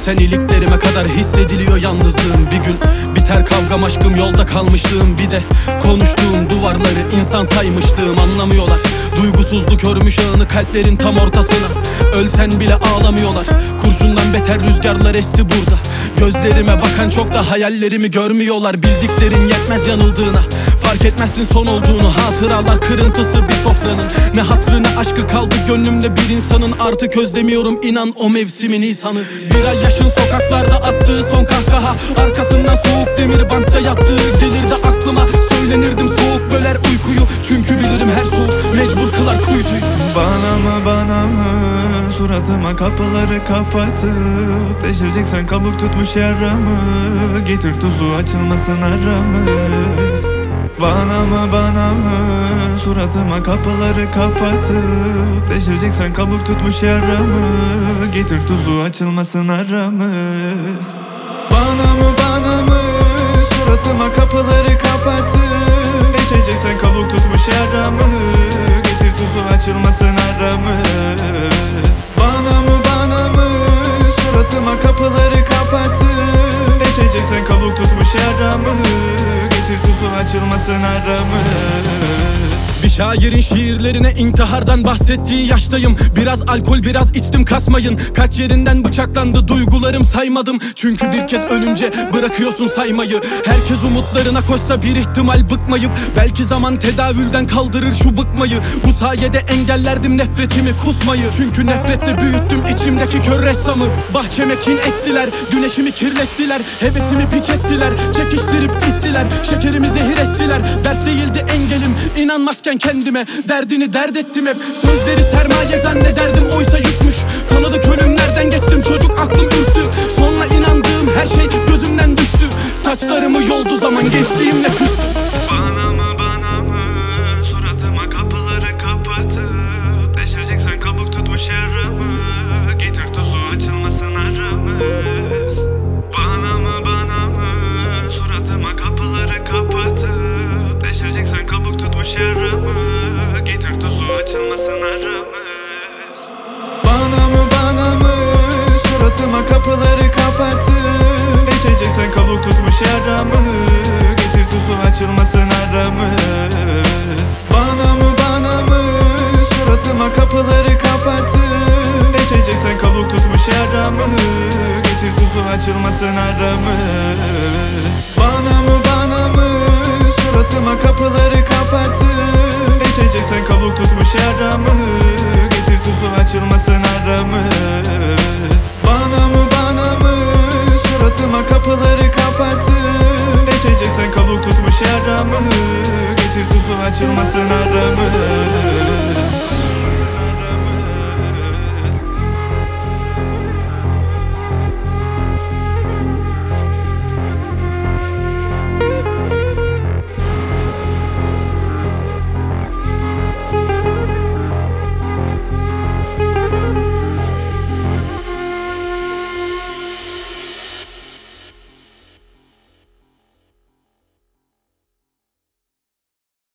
Sen iliklerime kadar hissediliyor yalnızlığım. Bir gün biter kavgam, aşkım, yolda kalmışlığım. Bir de konuştuğum duvarları insan saymışlığım. Anlamıyorlar duygusuzluk örmüş ağını kalplerin tam ortasına. Ölsen bile ağlamıyorlar. Kurşundan beter rüzgarlar esti burada. Gözlerime bakan çok da hayallerimi görmüyorlar. Bildiklerin yetmez yanıldığına, fark etmezsin son olduğunu. Hatıralar kırıntısı bir sofranın. Ne hatrı ne aşkı kaldı gönlümde bir insanın. Artık özlemiyorum inan o mevsimin Nisan'ı. Bir ay yaşın sokaklarda attığı son kahkaha, arkasından soğuk demir bankta yattığı gelirdi aklıma. Söylenirdim soğuk böler uykuyu, çünkü bilirim her soğuk mecbur kılar kuytuyu. Bana mı suratıma kapıları kapatıp deşireceksen kabuk tutmuş yaramı, getir tuzu açılmasın aramız. Bana mı suratıma kapıları kapatıp deşireceksen kabuk tutmuş yaramı, getir tuzu açılmasın aramız. Bana mı suratıma kapıları kapatıp deşireceksen kabuk tutmuş yaramı, getir tuzu açılmasın aramız. Bana mı suratıma kapıları kapatıp deşireceksen kabuk tutmuş yaramı, getir tuzu açılmasın aramız. Bir şairin şiirlerine intihardan bahsettiği yaştayım. Biraz alkol biraz içtim kasmayın. Kaç yerinden bıçaklandı duygularım saymadım. Çünkü bir kez ölünce bırakıyorsun saymayı. Herkes umutlarına koşsa bir ihtimal bıkmayıp, belki zaman tedavülden kaldırır şu bıkmayı. Bu sayede engellerdim nefretimi kusmayı. Çünkü nefretle büyüttüm içimdeki kör ressamı. Bahçeme kin ettiler, güneşimi kirlettiler. Hevesimi piç ettiler, çekiştirip ittiler. Şekerimi zehir ettiler, dert değildi engelim. İnanmazken kendime derdini dert ettim hep. Sözleri sermaye zannederdim oysa yükmüş. Tanıdık ölümlerden geçtim çocuk aklım ürktü. Sonra inandığım her şey gözümden düştü. Saçlarımı yoldu zaman gençliğimle küstü. Bana mı suratıma kapıları kapatıp deşireceksen kabuk tutmuş yaramı, getir tuzu açılmasın aramız. Bana mı suratıma kapıları kapatıp deşireceksen kabuk tutmuş yaramı, getir tuzu açılmasın aramız. Bana mı suratıma kapıları kapatıp deşireceksen kabuk tutmuş yaramı, getir tuzu açılmasın aramız. Bana mı suratıma kapıları kapatıp deşireceksen kabuk tutmuş yaramı, getir tuzu açılmasın aramız. Bana mı suratıma kapıları kapatıp deşireceksen kabuk tutmuş yaramı, getir tuzu açılmasın aramız. Bana mı suratıma kapıları kapatıp deşireceksen kabuk tutmuş yaramı, getir tuzu açılmasın aramız.